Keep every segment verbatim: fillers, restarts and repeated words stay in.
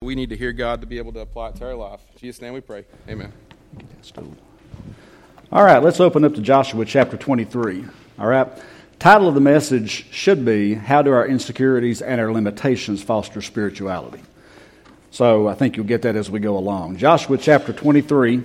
we need to hear God to be able to apply it to our life. In Jesus' name we pray. Amen. All right, let's open up to Joshua chapter twenty-three. All right. Title of the message should be, How Do Our Insecurities and Our Limitations Foster Spirituality? So I think you'll get that as we go along. Joshua chapter twenty-three.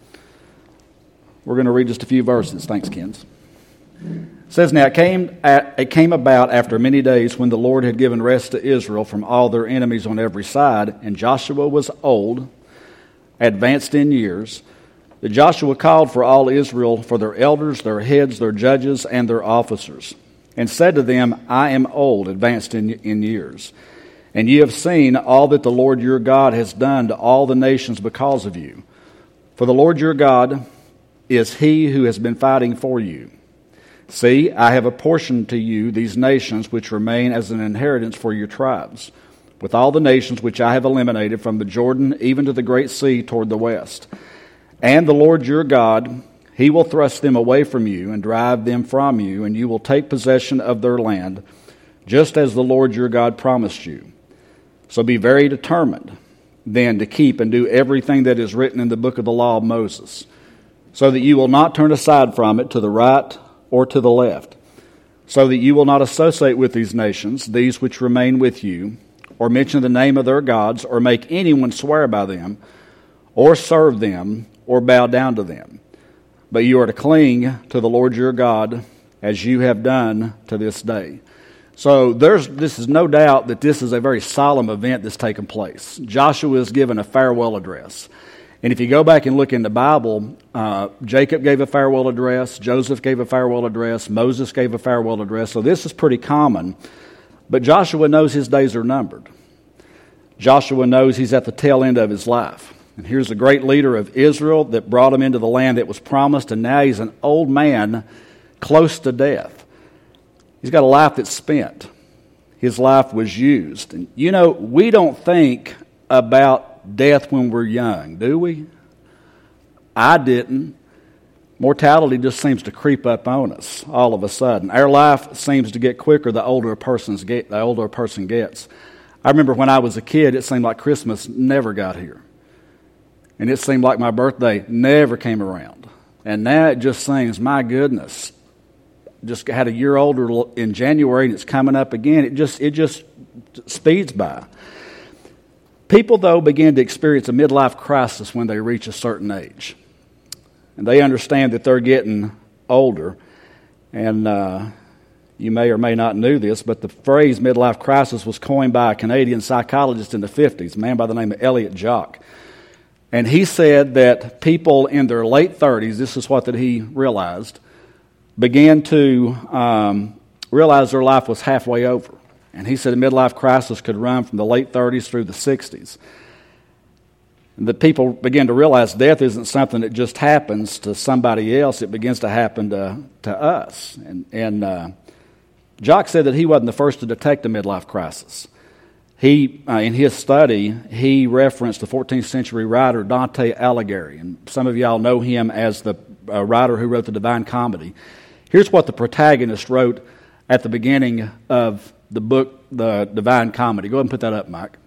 We're going to read just a few verses. Thanks, Kens. It says, Now it came, at, it came about after many days when the Lord had given rest to Israel from all their enemies on every side, and Joshua was old, advanced in years, that Joshua called for all Israel, for their elders, their heads, their judges, and their officers, and said to them, I am old, advanced in, in years, and ye have seen all that the Lord your God has done to all the nations because of you. For the Lord your God is he who has been fighting for you. See, I have apportioned to you these nations which remain as an inheritance for your tribes, with all the nations which I have eliminated from the Jordan even to the great sea toward the west. And the Lord your God, he will thrust them away from you and drive them from you, and you will take possession of their land, just as the Lord your God promised you. So be very determined then to keep and do everything that is written in the book of the law of Moses, so that you will not turn aside from it to the right or to the left, so that you will not associate with these nations, these which remain with you, or mention the name of their gods, or make anyone swear by them, or serve them, or bow down to them. But you are to cling to the Lord your God, as you have done to this day. So there's this is no doubt that this is a very solemn event that's taken place. Joshua is given a farewell address. And if you go back and look in the Bible, uh, Jacob gave a farewell address, Joseph gave a farewell address, Moses gave a farewell address. So this is pretty common. But Joshua knows his days are numbered. Joshua knows he's at the tail end of his life. And here's a great leader of Israel that brought him into the land that was promised, and now he's an old man close to death. He's got a life that's spent. His life was used. And you know, we don't think about death when we're young, do we? I didn't. Mortality just seems to creep up on us all of a sudden. Our life seems to get quicker the older a person's get, the older a person gets. I remember when I was a kid, it seemed like Christmas never got here. And it seemed like my birthday never came around. And now it just seems, my goodness, just had a year older in January and it's coming up again. It just it just speeds by. People, though, begin to experience a midlife crisis when they reach a certain age. And they understand that they're getting older. And uh, you may or may not know this, but the phrase midlife crisis was coined by a Canadian psychologist in the fifties, a man by the name of Elliot Jock. And he said that people in their late thirties, this is what that he realized, began to um, realize their life was halfway over. And he said a midlife crisis could run from the late thirties through the sixties. And that people begin to realize death isn't something that just happens to somebody else. It begins to happen to, to us. And, and uh, Jock said that he wasn't the first to detect a midlife crisis. He, uh, in his study, he referenced the fourteenth century writer Dante Alighieri. And some of y'all know him as the uh, writer who wrote the Divine Comedy. Here's what the protagonist wrote at the beginning of the book, The Divine Comedy. Go ahead and put that up, Mike.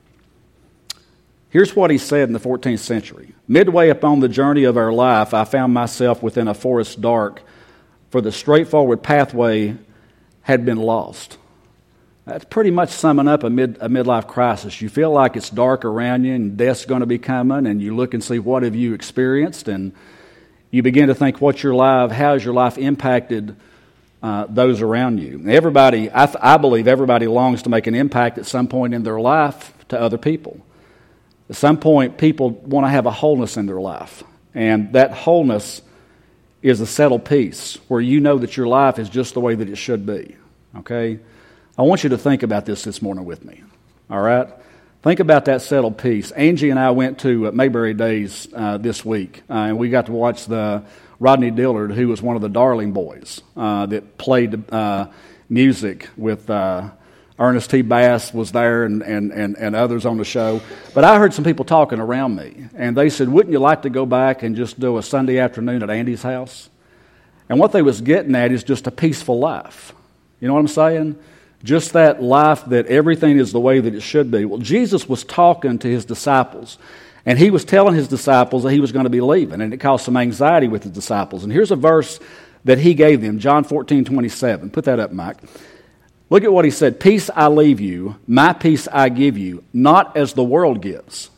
Here's what he said in the fourteenth century. Midway upon the journey of our life, I found myself within a forest dark, for the straightforward pathway had been lost. That's pretty much summing up a, mid, a midlife crisis. You feel like it's dark around you and death's going to be coming, and you look and see what have you experienced, and you begin to think, what's your life, how has your life impacted uh, those around you? Everybody, I, th- I believe everybody longs to make an impact at some point in their life to other people. At some point, people want to have a wholeness in their life, and that wholeness is a settled peace where you know that your life is just the way that it should be, okay? I want you to think about this this morning with me, all right? Think about that settled peace. Angie and I went to Mayberry Days uh, this week, uh, and we got to watch the Rodney Dillard, who was one of the Darling Boys uh, that played uh, music with uh, Ernest T. Bass was there and, and, and, and others on the show. But I heard some people talking around me, and they said, wouldn't you like to go back and just do a Sunday afternoon at Andy's house? And what they was getting at is just a peaceful life. You know what I'm saying? Just that life that everything is the way that it should be. Well, Jesus was talking to his disciples, and he was telling his disciples that he was going to be leaving, and it caused some anxiety with his disciples. And here's a verse that he gave them, John fourteen twenty-seven. Put that up, Mike. Look at what he said. Peace I leave you, my peace I give you, not as the world gives,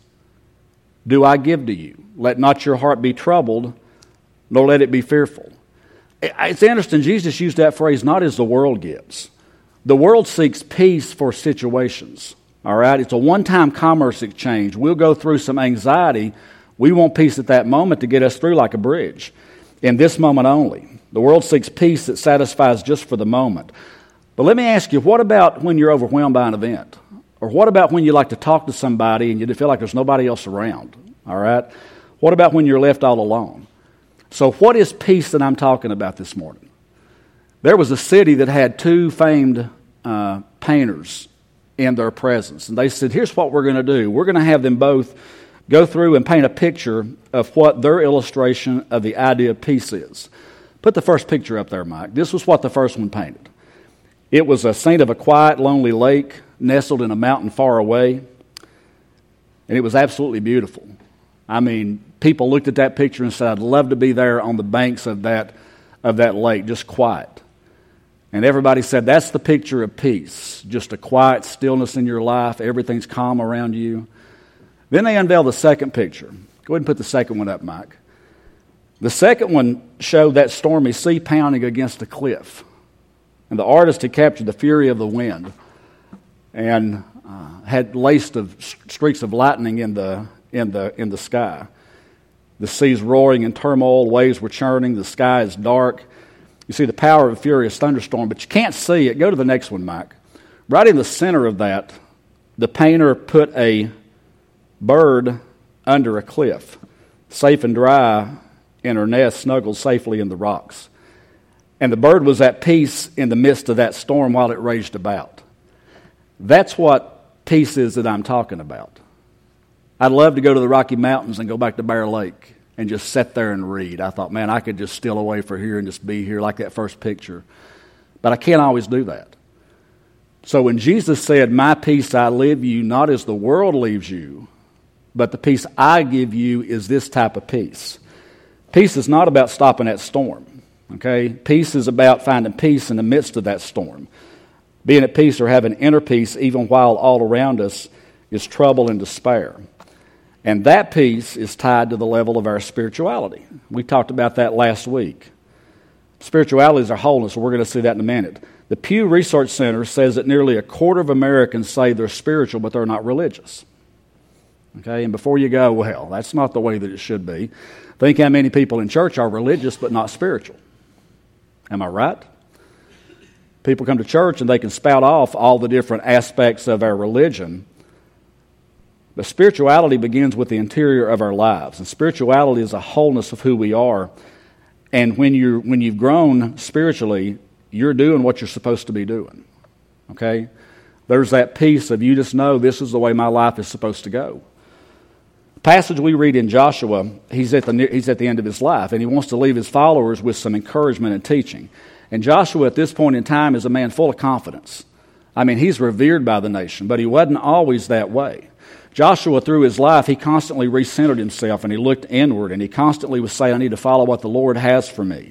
do I give to you. Let not your heart be troubled, nor let it be fearful. It's interesting, Jesus used that phrase, not as the world gives. The world seeks peace for situations, all right? It's a one-time commerce exchange. We'll go through some anxiety. We want peace at that moment to get us through like a bridge. In this moment only. The world seeks peace that satisfies just for the moment. But let me ask you, what about when you're overwhelmed by an event? Or what about when you like to talk to somebody and you feel like there's nobody else around, all right? What about when you're left all alone? So what is peace that I'm talking about this morning? There was a city that had two famed uh, painters in their presence. And they said, here's what we're going to do. We're going to have them both go through and paint a picture of what their illustration of the idea of peace is. Put the first picture up there, Mike. This was what the first one painted. It was a scene of a quiet, lonely lake nestled in a mountain far away. And it was absolutely beautiful. I mean, people looked at that picture and said, I'd love to be there on the banks of that, of that lake, just quiet. And everybody said, that's the picture of peace. Just a quiet stillness in your life. Everything's calm around you. Then they unveiled the second picture. Go ahead and put the second one up, Mike. The second one showed that stormy sea pounding against a cliff. And the artist had captured the fury of the wind and uh, had laced of streaks of lightning in the, in, the, in the sky. The sea's roaring in turmoil, waves were churning, the sky is dark. You see the power of a furious thunderstorm, but you can't see it. Go to the next one, Mike. Right in the center of that, the painter put a bird under a cliff, safe and dry in her nest, snuggled safely in the rocks. And the bird was at peace in the midst of that storm while it raged about. That's what peace is that I'm talking about. I'd love to go to the Rocky Mountains and go back to Bear Lake and just sit there and read. I thought, man, I could just steal away for here and just be here like that first picture. But I can't always do that. So when Jesus said, my peace I leave you, not as the world leaves you, but the peace I give you is this type of peace. Peace is not about stopping that storm. Okay? Peace is about finding peace in the midst of that storm. Being at peace or having inner peace even while all around us is trouble and despair. And that peace is tied to the level of our spirituality. We talked about that last week. Spirituality is our wholeness, so we're going to see that in a minute. The Pew Research Center says that nearly a quarter of Americans say they're spiritual, but they're not religious. Okay, and before you go, well, that's not the way that it should be. Think how many people in church are religious but not spiritual. Am I right? People come to church and they can spout off all the different aspects of our religion. But spirituality begins with the interior of our lives. And spirituality is a wholeness of who we are. And when you're when you've grown spiritually, you're doing what you're supposed to be doing. Okay? There's that piece of you just know this is the way my life is supposed to go. The passage we read in Joshua, he's at the he's at the end of his life, and he wants to leave his followers with some encouragement and teaching. And Joshua at this point in time is a man full of confidence. I mean, he's revered by the nation, but he wasn't always that way. Joshua, through his life, he constantly recentered himself, and he looked inward, and he constantly was saying, I need to follow what the Lord has for me.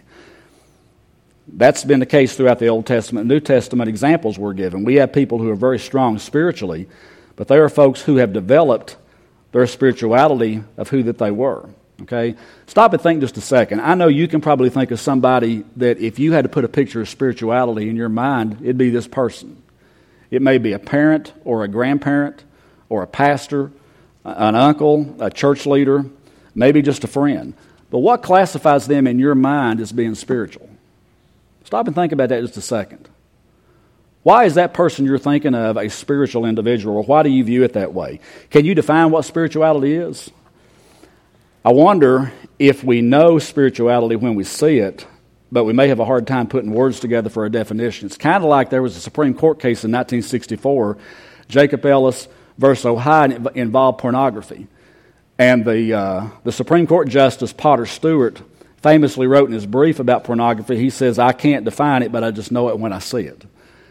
That's been the case throughout the Old Testament and New Testament. Examples were given. We have people who are very strong spiritually, but they are folks who have developed their spirituality of who that they were. Okay? Stop and think just a second. I know you can probably think of somebody that if you had to put a picture of spirituality in your mind, it'd be this person. It may be a parent or a grandparent or a pastor, an uncle, a church leader, maybe just a friend. But what classifies them in your mind as being spiritual? Stop and think about that just a second. Why is that person you're thinking of a spiritual individual, or why do you view it that way? Can you define what spirituality is? I wonder if we know spirituality when we see it, but we may have a hard time putting words together for a definition. It's kind of like there was a Supreme Court case in nineteen sixty-four, Jacob Ellis versus Ohio, and it involved pornography. And the uh, the Supreme Court Justice Potter Stewart famously wrote in his brief about pornography, he says, I can't define it, but I just know it when I see it.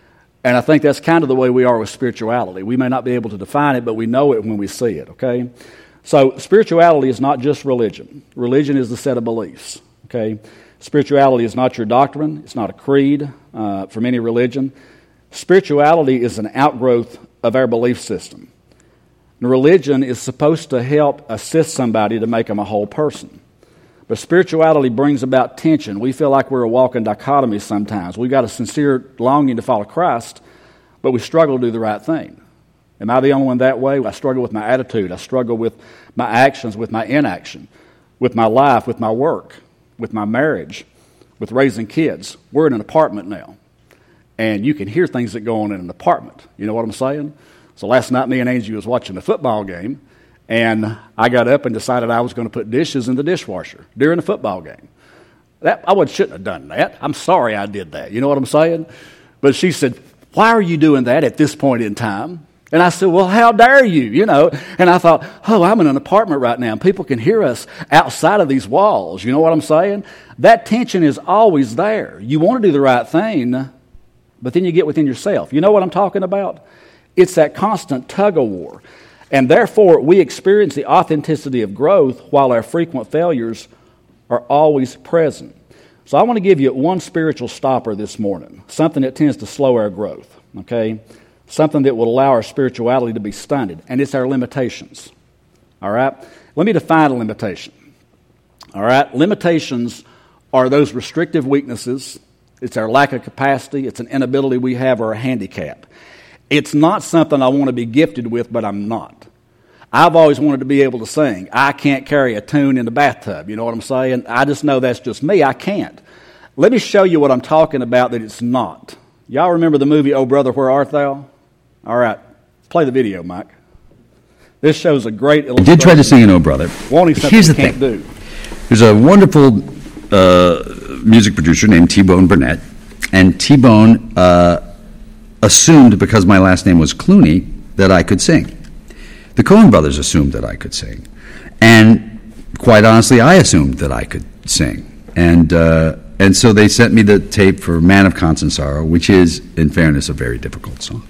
And I think that's kind of the way we are with spirituality. We may not be able to define it, but we know it when we see it, okay? So spirituality is not just religion. Religion is the set of beliefs, okay? Spirituality is not your doctrine. It's not a creed uh, from any religion. Spirituality is an outgrowth of our belief system. And religion is supposed to help assist somebody to make them a whole person. But spirituality brings about tension. We feel like we're a walking dichotomy sometimes. We've got a sincere longing to follow Christ, but we struggle to do the right thing. Am I the only one that way? I struggle with my attitude. I struggle with my actions, with my inaction, with my life, with my work, with my marriage, with raising kids. We're in an apartment now, and you can hear things that go on in an apartment. You know what I'm saying? So last night, me and Angie was watching a football game, and I got up and decided I was going to put dishes in the dishwasher during the football game. That I would, shouldn't have done that. I'm sorry I did that. You know what I'm saying? But she said, "Why are you doing that at this point in time?" And I said, "Well, how dare you?" You know. And I thought, oh, I'm in an apartment right now, and people can hear us outside of these walls. You know what I'm saying? That tension is always there. You want to do the right thing, but then you get within yourself. You know what I'm talking about? It's that constant tug-of-war. And therefore, we experience the authenticity of growth while our frequent failures are always present. So I want to give you one spiritual stopper this morning, something that tends to slow our growth, okay? Something that will allow our spirituality to be stunted, and it's our limitations, all right? Let me define a limitation, all right? Limitations are those restrictive weaknesses. It's our lack of capacity. It's an inability we have or a handicap. It's not something I want to be gifted with, but I'm not. I've always wanted to be able to sing. I can't carry a tune in the bathtub. You know what I'm saying? I just know that's just me. I can't. Let me show you what I'm talking about that it's not. Y'all remember the movie, Oh Brother, Where Art Thou? All right. Play the video, Mike. This shows a great illustration. I did try to sing an Oh Brother. Wanting something Here's the you can't thing. do. There's a wonderful uh, music producer named T-Bone Burnett, and T-Bone uh, assumed, because my last name was Clooney, that I could sing. The Coen brothers assumed that I could sing. And quite honestly, I assumed that I could sing. And uh, and so they sent me the tape for Man of Constant Sorrow, which is, in fairness, a very difficult song.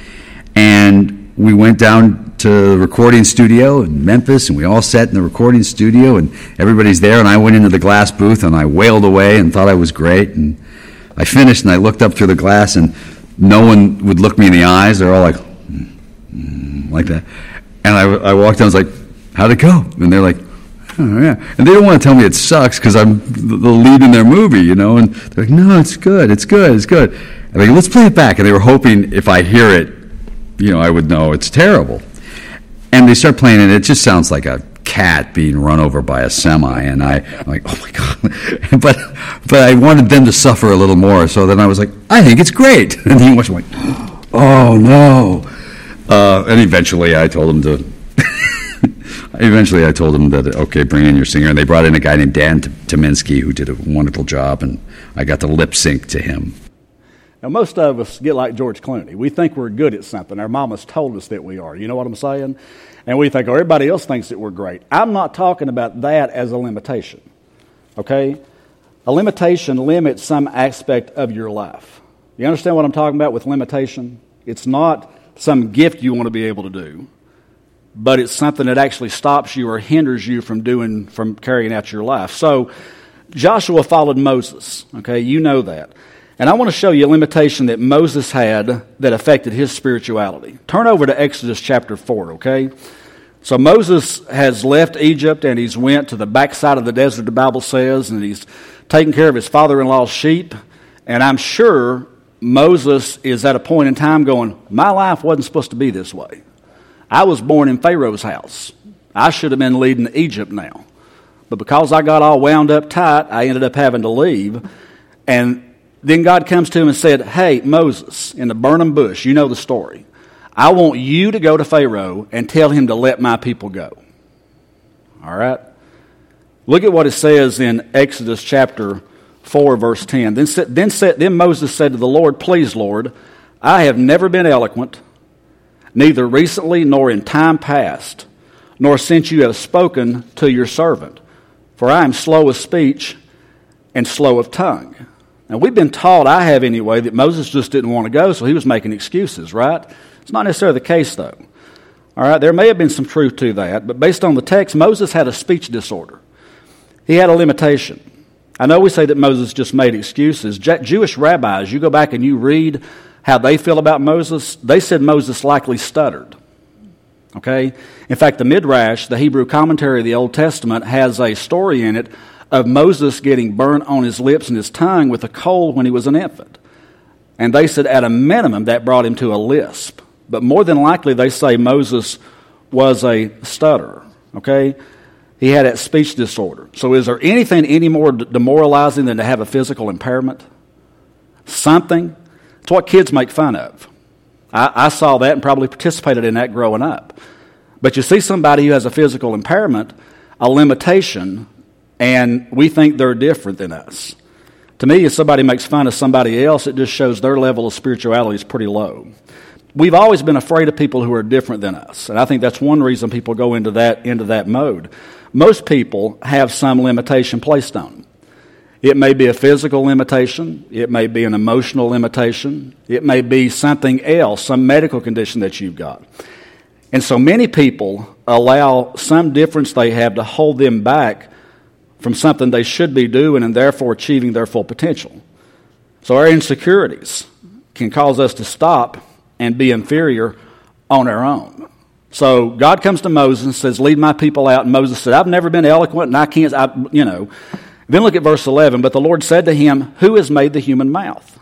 And we went down to the recording studio in Memphis, and we all sat in the recording studio, and everybody's there, and I went into the glass booth, and I wailed away and thought I was great. And I finished, and I looked up through the glass, and no one would look me in the eyes. They're all like, mm, mm, like that. And I, I walked down, I was like, how'd it go? And they're like, oh, yeah. And they don't want to tell me it sucks because I'm the lead in their movie, you know. And they're like, no, it's good, it's good, it's good. And they're like, let's play it back. And they were hoping if I hear it, you know, I would know it's terrible. And they start playing it, it just sounds like a cat being run over by a semi. And I, I'm like, oh, my God. but but I wanted them to suffer a little more. So then I was like, I think it's great. And he was like, oh, no. Uh, and eventually I told him to, eventually I told him that, okay, bring in your singer. And they brought in a guy named Dan Tominski who did a wonderful job, and I got to lip sync to him. Now, most of us get like George Clooney. We think we're good at something. Our mamas told us that we are. You know what I'm saying? And we think, oh, everybody else thinks that we're great. I'm not talking about that as a limitation, okay? A limitation limits some aspect of your life. You understand what I'm talking about with limitation? It's not some gift you want to be able to do, but it's something that actually stops you or hinders you from doing, from carrying out your life. So Joshua followed Moses, okay? You know that. And I want to show you a limitation that Moses had that affected his spirituality. Turn over to Exodus chapter four, okay? So Moses has left Egypt and he's went to the backside of the desert, the Bible says, and he's taking care of his father-in-law's sheep. And I'm sure Moses is at a point in time going, my life wasn't supposed to be this way. I was born in Pharaoh's house. I should have been leading Egypt now. But because I got all wound up tight, I ended up having to leave. And then God comes to him and said, hey, Moses, in the burning bush, you know the story. I want you to go to Pharaoh and tell him to let my people go. All right? Look at what it says in Exodus chapter four, verse ten. Then, then, then Moses said to the Lord, please, Lord, I have never been eloquent, neither recently nor in time past, nor since you have spoken to your servant. For I am slow of speech and slow of tongue. Now, we've been taught, I have anyway, that Moses just didn't want to go, so he was making excuses, right? It's not necessarily the case, though. All right, there may have been some truth to that, but based on the text, Moses had a speech disorder. He had a limitation. I know we say that Moses just made excuses. Jewish rabbis, you go back and you read how they feel about Moses, they said Moses likely stuttered. Okay? In fact, the Midrash, the Hebrew commentary of the Old Testament, has a story in it of Moses getting burnt on his lips and his tongue with a coal when he was an infant. And they said at a minimum that brought him to a lisp. But more than likely they say Moses was a stutterer. Okay? He had that speech disorder. So is there anything any more demoralizing than to have a physical impairment? Something. It's what kids make fun of. I, I saw that and probably participated in that growing up. But you see somebody who has a physical impairment, a limitation, and we think they're different than us. To me, if somebody makes fun of somebody else, it just shows their level of spirituality is pretty low. We've always been afraid of people who are different than us, and I think that's one reason people go into that into that mode. Most people have some limitation placed on them. It may be a physical limitation. It may be an emotional limitation. It may be something else, some medical condition that you've got. And so many people allow some difference they have to hold them back from something they should be doing and therefore achieving their full potential. So our insecurities can cause us to stop and be inferior on our own. So God comes to Moses and says, lead my people out. And Moses said, I've never been eloquent and I can't, I, you know. Then look at verse eleven. But the Lord said to him, who has made the human mouth?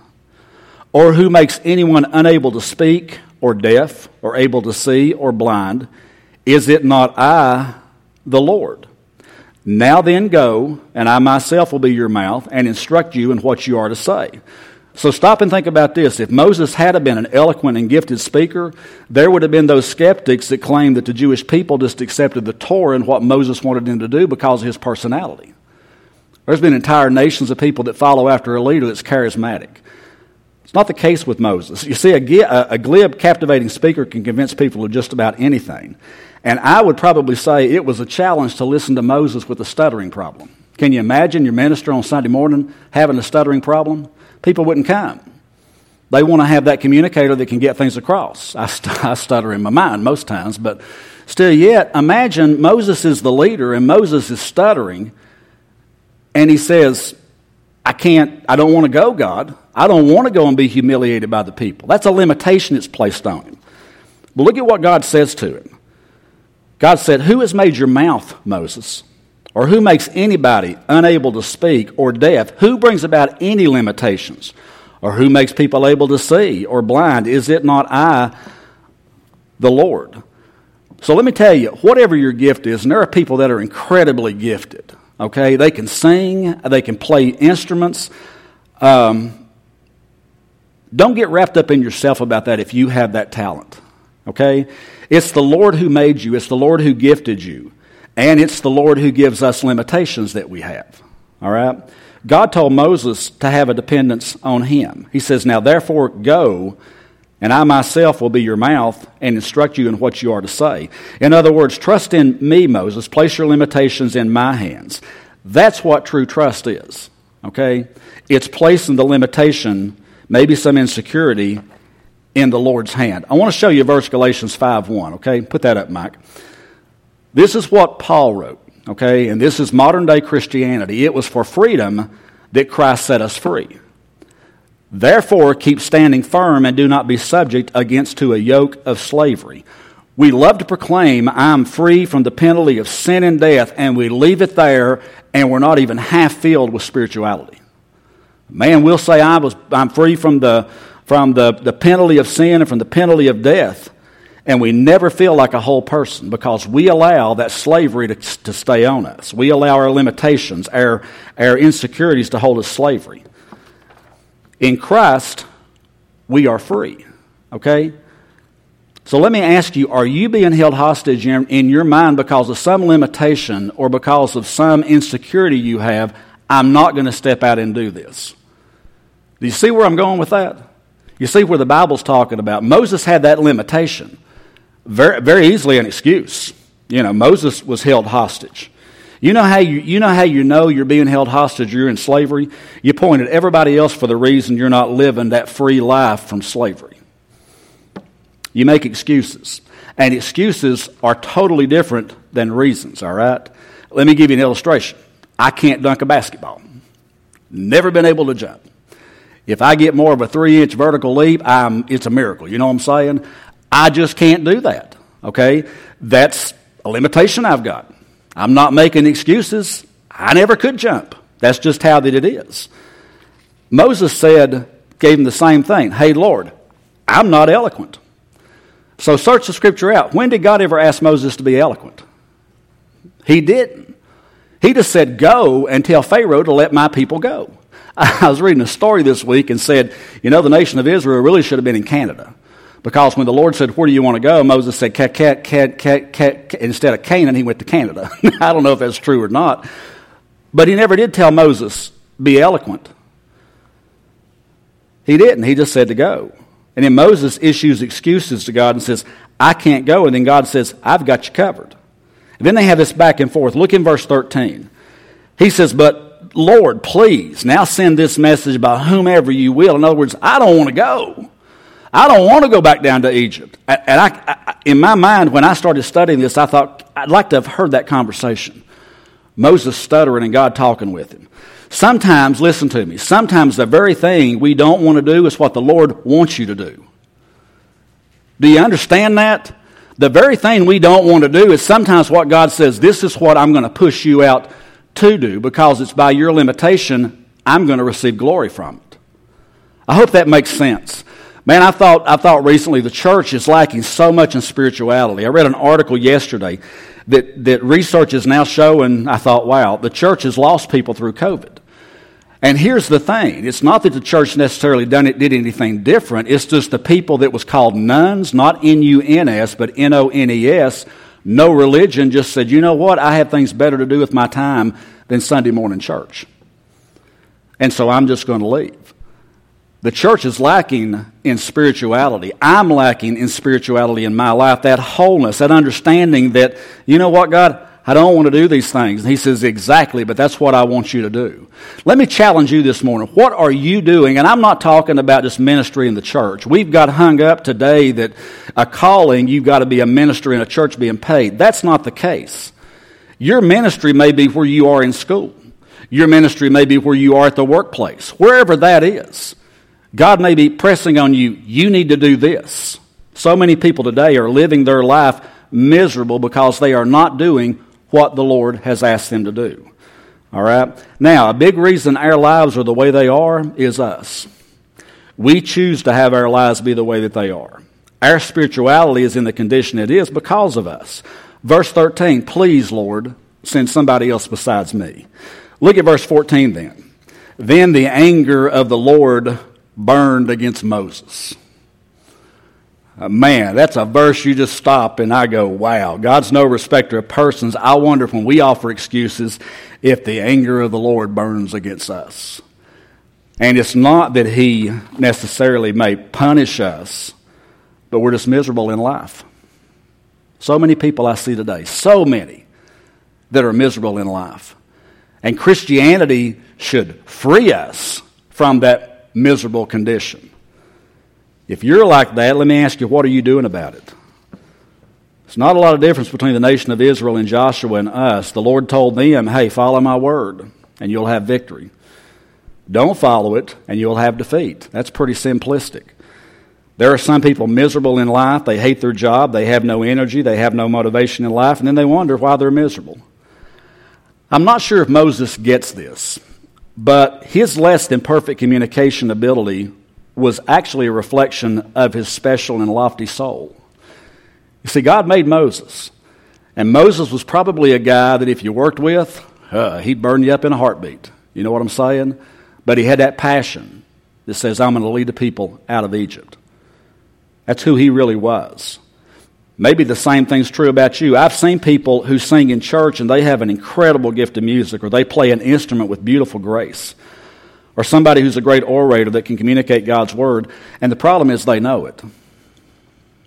Or who makes anyone unable to speak or deaf or able to see or blind? Is it not I, the Lord? Now then go, and I myself will be your mouth and instruct you in what you are to say. So stop and think about this. If Moses had been an eloquent and gifted speaker, there would have been those skeptics that claimed that the Jewish people just accepted the Torah and what Moses wanted them to do because of his personality. There's been entire nations of people that follow after a leader that's charismatic. It's not the case with Moses. You see, a, a glib, captivating speaker can convince people of just about anything. And I would probably say it was a challenge to listen to Moses with a stuttering problem. Can you imagine your minister on Sunday morning having a stuttering problem? People wouldn't come. They want to have that communicator that can get things across. I, st- I stutter in my mind most times, but still yet, imagine Moses is the leader and Moses is stuttering, and he says, I can't, I don't want to go, God. I don't want to go and be humiliated by the people. That's a limitation that's placed on him. But look at what God says to him. God said, who has made your mouth, Moses? Or who makes anybody unable to speak or deaf? Who brings about any limitations? Or who makes people able to see or blind? Is it not I, the Lord? So let me tell you, whatever your gift is, and there are people that are incredibly gifted, okay? They can sing, they can play instruments. Um, don't get wrapped up in yourself about that if you have that talent, okay? It's the Lord who made you. It's the Lord who gifted you. And it's the Lord who gives us limitations that we have. All right? God told Moses to have a dependence on him. He says, now therefore go, and I myself will be your mouth and instruct you in what you are to say. In other words, trust in me, Moses. Place your limitations in my hands. That's what true trust is. Okay? It's placing the limitation, maybe some insecurity, in the Lord's hand. I want to show you a verse, Galatians five one, okay? Put that up, Mike. This is what Paul wrote, okay? And this is modern-day Christianity. It was for freedom that Christ set us free. Therefore, keep standing firm and do not be subject against to a yoke of slavery. We love to proclaim, I'm free from the penalty of sin and death, and we leave it there, and we're not even half filled with spirituality. Man, we'll say I was, I'm free from the from the, the penalty of sin and from the penalty of death, and we never feel like a whole person because we allow that slavery to, to stay on us. We allow our limitations, our, our insecurities to hold us slavery. In Christ, we are free, okay? So let me ask you, are you being held hostage in, in your mind because of some limitation or because of some insecurity you have? I'm not going to step out and do this. Do you see where I'm going with that? You see where the Bible's talking about. Moses had that limitation. Very, very easily an excuse. You know, Moses was held hostage. You know how you, you know how you know you're being held hostage, you're in slavery? You point at everybody else for the reason you're not living that free life from slavery. You make excuses. And excuses are totally different than reasons, all right? Let me give you an illustration. I can't dunk a basketball. Never been able to jump. If I get more of a three-inch vertical leap, I'm, it's a miracle. You know what I'm saying? I just can't do that, okay? That's a limitation I've got. I'm not making excuses. I never could jump. That's just how that it is. Moses said, gave him the same thing. Hey, Lord, I'm not eloquent. So search the scripture out. When did God ever ask Moses to be eloquent? He didn't. He just said, go and tell Pharaoh to let my people go. I was reading a story this week and said, you know, the nation of Israel really should have been in Canada. Because when the Lord said, where do you want to go? Moses said, cat, cat, cat, cat, cat. Instead of Canaan, he went to Canada. I don't know if that's true or not. But he never did tell Moses, be eloquent. He didn't. He just said to go. And then Moses issues excuses to God and says, I can't go. And then God says, I've got you covered. And then they have this back and forth. Look in verse thirteen. He says, but Lord, please, now send this message by whomever you will. In other words, I don't want to go. I don't want to go back down to Egypt. And I, I, in my mind, when I started studying this, I thought, I'd like to have heard that conversation. Moses stuttering and God talking with him. Sometimes, listen to me, sometimes the very thing we don't want to do is what the Lord wants you to do. Do you understand that? The very thing we don't want to do is sometimes what God says, this is what I'm going to push you out to do, because it's by your limitation I'm going to receive glory from it. I hope that makes sense. Man, I thought I thought recently the church is lacking so much in spirituality. I read an article yesterday that, that research is now showing, I thought, wow, the church has lost people through COVID. And here's the thing. It's not that the church necessarily done it, did anything different. It's just the people that was called nuns, not N U N S, but N O N E S, no religion, just said, you know what, I have things better to do with my time than Sunday morning church. And so I'm just going to leave. The church is lacking in spirituality. I'm lacking in spirituality in my life, that wholeness, that understanding that, you know what, God, I don't want to do these things. And he says, exactly, but that's what I want you to do. Let me challenge you this morning. What are you doing? And I'm not talking about just ministry in the church. We've got hung up today that a calling, you've got to be a minister in a church being paid. That's not the case. Your ministry may be where you are in school. Your ministry may be where you are at the workplace. Wherever that is. God may be pressing on you, you need to do this. So many people today are living their life miserable because they are not doing what the Lord has asked them to do. All right? Now, a big reason our lives are the way they are is us. We choose to have our lives be the way that they are. Our spirituality is in the condition it is because of us. Verse thirteen, please, Lord, send somebody else besides me. Look at verse fourteen then. Then the anger of the Lord burned against Moses. Uh, man, that's a verse you just stop and I go, wow, God's no respecter of persons. I wonder if when we offer excuses, if the anger of the Lord burns against us. And it's not that he necessarily may punish us, but we're just miserable in life. So many people I see today, so many that are miserable in life. And Christianity should free us from that miserable condition. If you're like that, let me ask you, what are you doing about it? It's not a lot of difference between the nation of Israel and Joshua and us. The Lord told them, hey, follow my word, and you'll have victory. Don't follow it, and you'll have defeat. That's pretty simplistic. There are some people miserable in life. They hate their job. They have no energy. They have no motivation in life, and then they wonder why they're miserable. I'm not sure if Moses gets this. But his less than perfect communication ability was actually a reflection of his special and lofty soul. You see, God made Moses. And Moses was probably a guy that if you worked with, uh, he'd burn you up in a heartbeat. You know what I'm saying? But he had that passion that says, I'm going to lead the people out of Egypt. That's who he really was. Maybe the same thing's true about you. I've seen people who sing in church and they have an incredible gift of music, or they play an instrument with beautiful grace, or somebody who's a great orator that can communicate God's word, and the problem is they know it.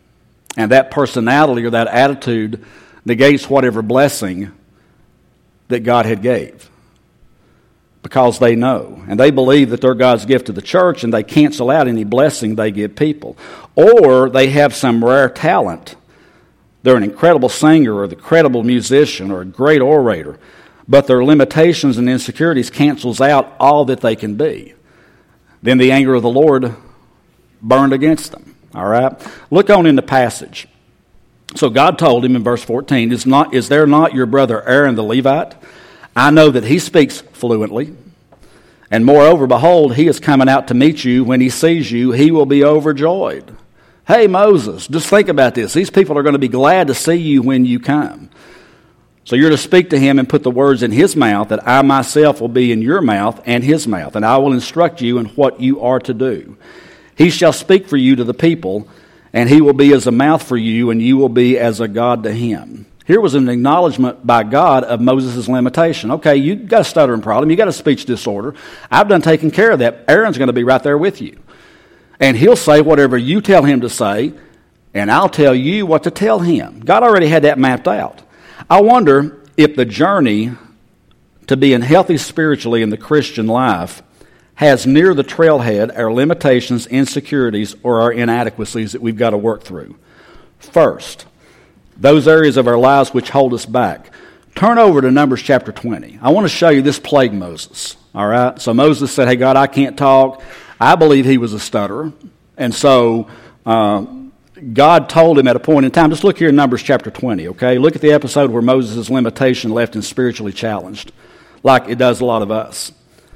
And that personality or that attitude negates whatever blessing that God had gave. Because they know. And they believe that they're God's gift to the church, and they cancel out any blessing they give people. Or they have some rare talent. They're an incredible singer or an incredible musician or a great orator. But their limitations and insecurities cancels out all that they can be. Then the anger of the Lord burned against them. All right? Look on in the passage. So God told him in verse fourteen, Is not is there not your brother Aaron the Levite? I know that he speaks fluently. And moreover, behold, he is coming out to meet you. When he sees you, he will be overjoyed. Hey, Moses, just think about this. These people are going to be glad to see you when you come. So you're to speak to him and put the words in his mouth, that I myself will be in your mouth and his mouth, and I will instruct you in what you are to do. He shall speak for you to the people, and he will be as a mouth for you, and you will be as a God to him. Here was an acknowledgement by God of Moses' limitation. Okay, you got a stuttering problem. You got a speech disorder. I've done taking care of that. Aaron's going to be right there with you. And he'll say whatever you tell him to say, and I'll tell you what to tell him. God already had that mapped out. I wonder if the journey to being healthy spiritually in the Christian life has near the trailhead our limitations, insecurities, or our inadequacies that we've got to work through. First, those areas of our lives which hold us back. Turn over to Numbers chapter twenty. I want to show you this plague Moses. All right? So Moses said, hey, God, I can't talk. I believe he was a stutterer. And so uh, God told him at a point in time, just look here in Numbers chapter twenty, okay? Look at the episode where Moses' limitation left him spiritually challenged, like it does a lot of us.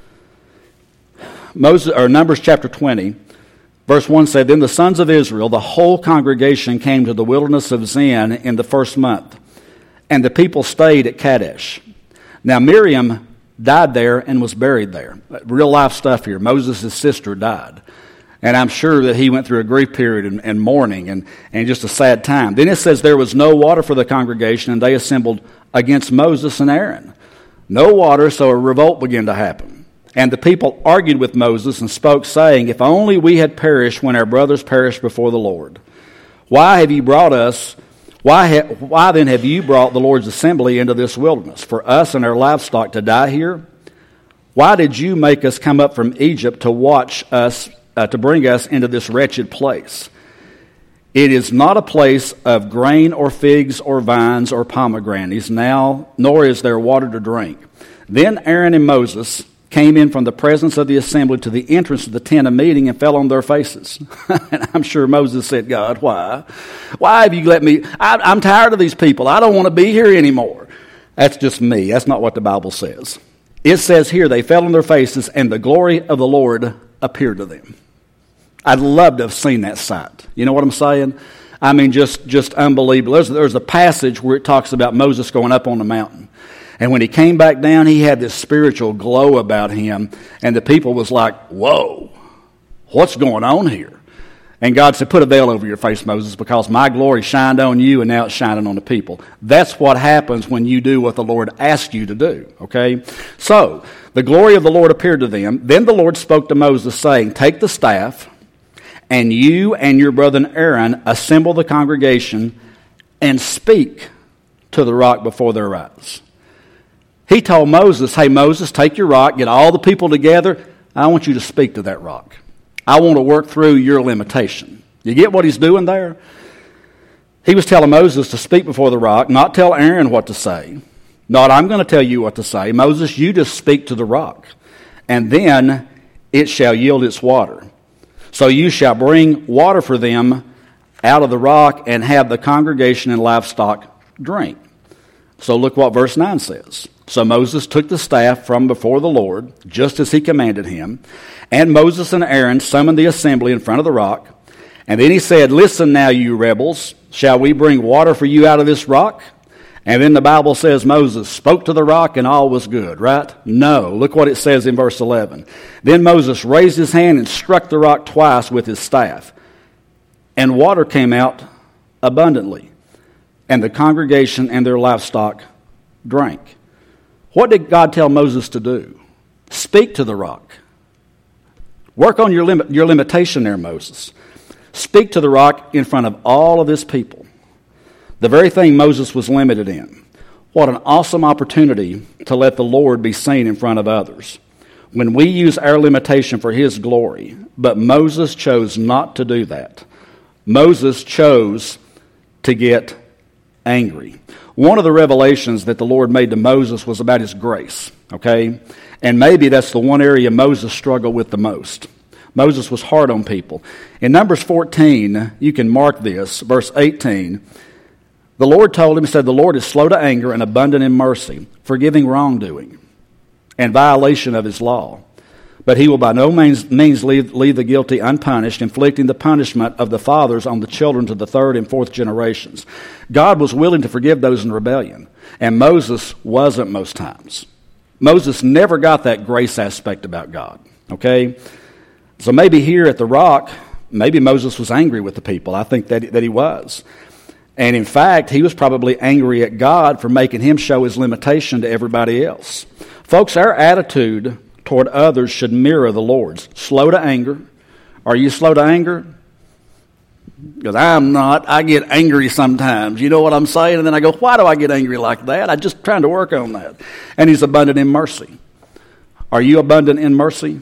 Moses, or Numbers chapter twenty, verse one said, Then the sons of Israel, the whole congregation, came to the wilderness of Zin in the first month, and the people stayed at Kadesh. Now Miriam died there and was buried there. Real life stuff here. Moses' sister died. And I'm sure that he went through a grief period and, and mourning and, and just a sad time. Then it says there was no water for the congregation, and they assembled against Moses and Aaron. No water, so a revolt began to happen. And the people argued with Moses and spoke, saying, If only we had perished when our brothers perished before the Lord. Why have you brought us, why, ha, why then have you brought the Lord's assembly into this wilderness, for us and our livestock to die here? Why did you make us come up from Egypt to watch us, uh, to bring us into this wretched place? It is not a place of grain or figs or vines or pomegranates, now, nor is there water to drink. Then Aaron and Moses came in from the presence of the assembly to the entrance of the tent of meeting and fell on their faces. And I'm sure Moses said, God, why? Why have you let me? I, I'm tired of these people. I don't want to be here anymore. That's just me. That's not what the Bible says. It says here they fell on their faces and the glory of the Lord appeared to them. I'd love to have seen that sight. You know what I'm saying? I mean, just, just unbelievable. There's, there's a passage where it talks about Moses going up on the mountain. And when he came back down, he had this spiritual glow about him. And the people was like, whoa, what's going on here? And God said, put a veil over your face, Moses, because my glory shined on you and now it's shining on the people. That's what happens when you do what the Lord asked you to do, okay? So, the glory of the Lord appeared to them. Then the Lord spoke to Moses, saying, Take the staff, and you and your brother Aaron assemble the congregation and speak to the rock before their eyes. He told Moses, hey, Moses, take your rock, get all the people together. I want you to speak to that rock. I want to work through your limitation. You get what he's doing there? He was telling Moses to speak before the rock, not tell Aaron what to say. Not, I'm going to tell you what to say. Moses, you just speak to the rock, and then it shall yield its water. So you shall bring water for them out of the rock and have the congregation and livestock drink. So look what verse nine says. So Moses took the staff from before the Lord, just as he commanded him, and Moses and Aaron summoned the assembly in front of the rock. And then he said, Listen now, you rebels, shall we bring water for you out of this rock? And then the Bible says Moses spoke to the rock and all was good, right? No. Look what it says in verse eleven. Then Moses raised his hand and struck the rock twice with his staff, and water came out abundantly, and the congregation and their livestock drank. What did God tell Moses to do? Speak to the rock. Work on your limit, your limitation there, Moses. Speak to the rock in front of all of this people. The very thing Moses was limited in. What an awesome opportunity to let the Lord be seen in front of others. When we use our limitation for His glory, but Moses chose not to do that. Moses chose to get angry. One of the revelations that the Lord made to Moses was about His grace, okay? And maybe that's the one area Moses struggled with the most. Moses was hard on people. In Numbers fourteen, you can mark this, verse eighteen, the Lord told him, He said, the Lord is slow to anger and abundant in mercy, forgiving wrongdoing and violation of His law. But He will by no means, means leave, leave the guilty unpunished, inflicting the punishment of the fathers on the children to the third and fourth generations. God was willing to forgive those in rebellion, and Moses wasn't most times. Moses never got that grace aspect about God, okay? So maybe here at the rock, maybe Moses was angry with the people. I think that, that he was. And in fact, he was probably angry at God for making him show his limitation to everybody else. Folks, our attitude toward others should mirror the Lord's. Slow to anger. Are you slow to anger? Because I'm not. I get angry sometimes. You know what I'm saying? And then I go, why do I get angry like that? I'm just trying to work on that. And He's abundant in mercy. Are you abundant in mercy?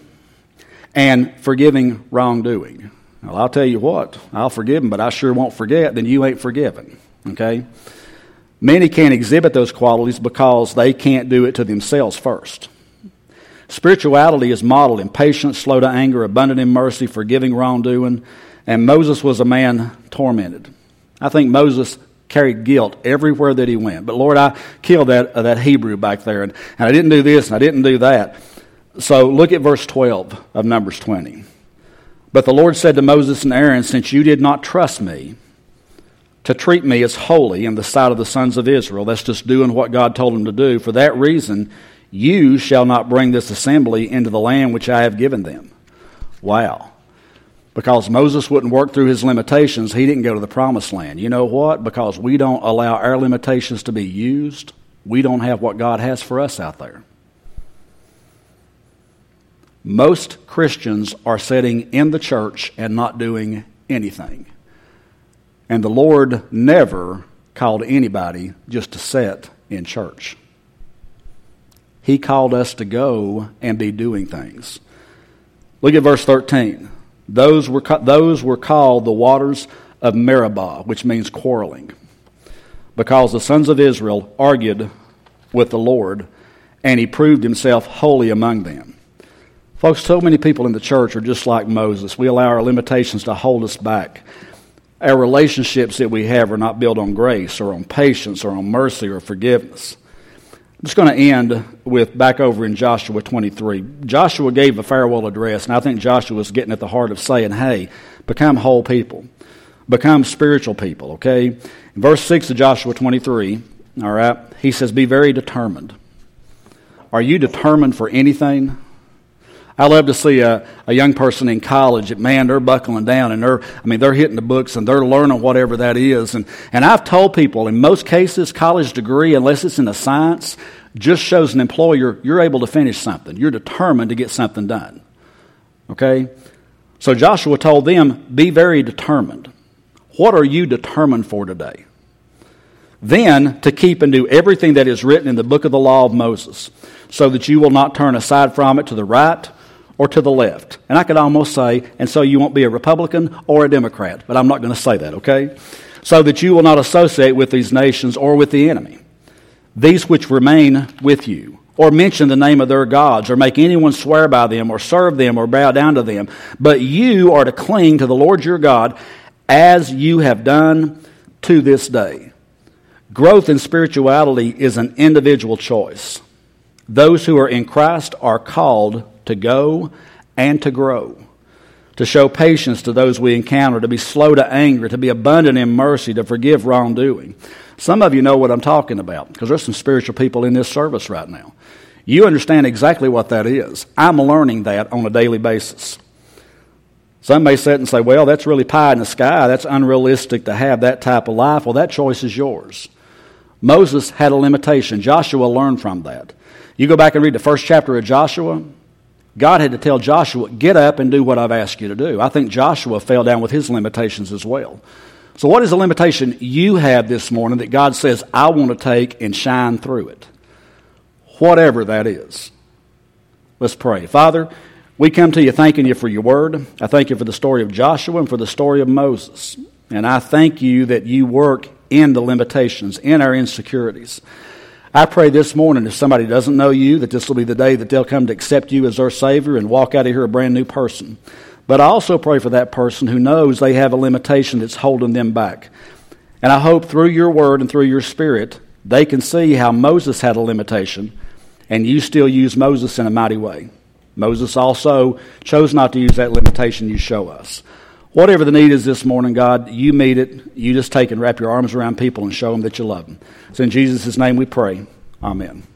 And forgiving wrongdoing. Well, I'll tell you what. I'll forgive them, but I sure won't forget. Then you ain't forgiven. Okay? Many can't exhibit those qualities because they can't do it to themselves first. Spirituality is modeled in patience, slow to anger, abundant in mercy, forgiving wrongdoing. And Moses was a man tormented. I think Moses carried guilt everywhere that he went. But Lord, I killed that uh, that Hebrew back there, and, and I didn't do this, and I didn't do that. So look at verse twelve of Numbers twenty. But the Lord said to Moses and Aaron, since you did not trust me to treat me as holy in the sight of the sons of Israel, that's just doing what God told them to do, for that reason you shall not bring this assembly into the land which I have given them. Wow. Because Moses wouldn't work through his limitations, he didn't go to the promised land. You know what? Because we don't allow our limitations to be used, we don't have what God has for us out there. Most Christians are sitting in the church and not doing anything. And the Lord never called anybody just to sit in church. He called us to go and be doing things. Look at verse thirteen. Those were those were called the waters of Meribah, which means quarreling, because the sons of Israel argued with the Lord, and He proved Himself holy among them. Folks, so many people in the church are just like Moses. We allow our limitations to hold us back. Our relationships that we have are not built on grace or on patience or on mercy or forgiveness. I'm just going to end with back over in Joshua twenty-three. Joshua gave a farewell address, and I think Joshua was getting at the heart of saying, hey, become whole people. Become spiritual people, okay? In verse six of Joshua twenty-three, all right, he says, be very determined. Are you determined for anything? I love to see a, a young person in college that, man, they're buckling down and they're, I mean, they're hitting the books and they're learning whatever that is. And, and I've told people, in most cases, college degree, unless it's in a science, just shows an employer you're able to finish something. You're determined to get something done. Okay? So Joshua told them, be very determined. What are you determined for today? Then to keep and do everything that is written in the book of the law of Moses, so that you will not turn aside from it to the right or to the left. And I could almost say, and so you won't be a Republican or a Democrat, but I'm not going to say that, okay? So that you will not associate with these nations or with the enemy, these which remain with you, or mention the name of their gods, or make anyone swear by them, or serve them, or bow down to them. But you are to cling to the Lord your God, as you have done to this day. Growth in spirituality is an individual choice. Those who are in Christ are called to go and to grow, to show patience to those we encounter, to be slow to anger, to be abundant in mercy, to forgive wrongdoing. Some of you know what I'm talking about, because there's some spiritual people in this service right now. You understand exactly what that is. I'm learning that on a daily basis. Some may sit and say, well, that's really pie in the sky. That's unrealistic to have that type of life. Well, that choice is yours. Moses had a limitation. Joshua learned from that. You go back and read the first chapter of Joshua, God had to tell Joshua, get up and do what I've asked you to do. I think Joshua fell down with his limitations as well. So what is the limitation you have this morning that God says, I want to take and shine through it? Whatever that is. Let's pray. Father, we come to you thanking you for your word. I thank you for the story of Joshua and for the story of Moses. And I thank you that you work in the limitations, in our insecurities. I pray this morning, if somebody doesn't know you, that this will be the day that they'll come to accept you as their Savior and walk out of here a brand new person. But I also pray for that person who knows they have a limitation that's holding them back. And I hope through your word and through your Spirit, they can see how Moses had a limitation, and you still use Moses in a mighty way. Moses also chose not to use that limitation you show us. Whatever the need is this morning, God, you meet it. You just take and wrap your arms around people and show them that you love them. So in Jesus' name we pray. Amen.